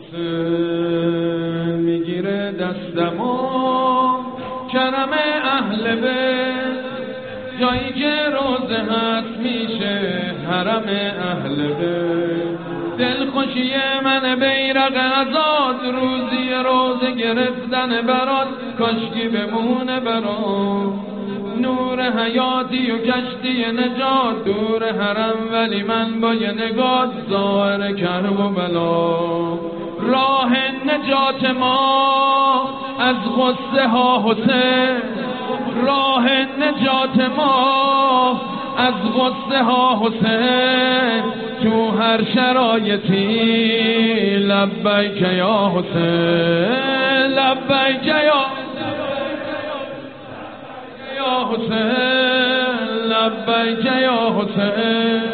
حسین میگیره دستمو کرم اهل بیت، جایی که روزه هست میشه حرم اهل بیت. دلخوشی من بیرق آزاد، روزی روزه گرفتن برات، کاشکی بمونه برات نور حیاتی و کشتی نجات. دور حرم ولی من با یه نگاه ظاهر کرب و بلا. راه نجات ما از غصه ها حسین، راه نجات ما از غصه ها حسین. تو هر شرایطی لبیک یا حسین، لبیک یا حسین، لبیک یا حسین.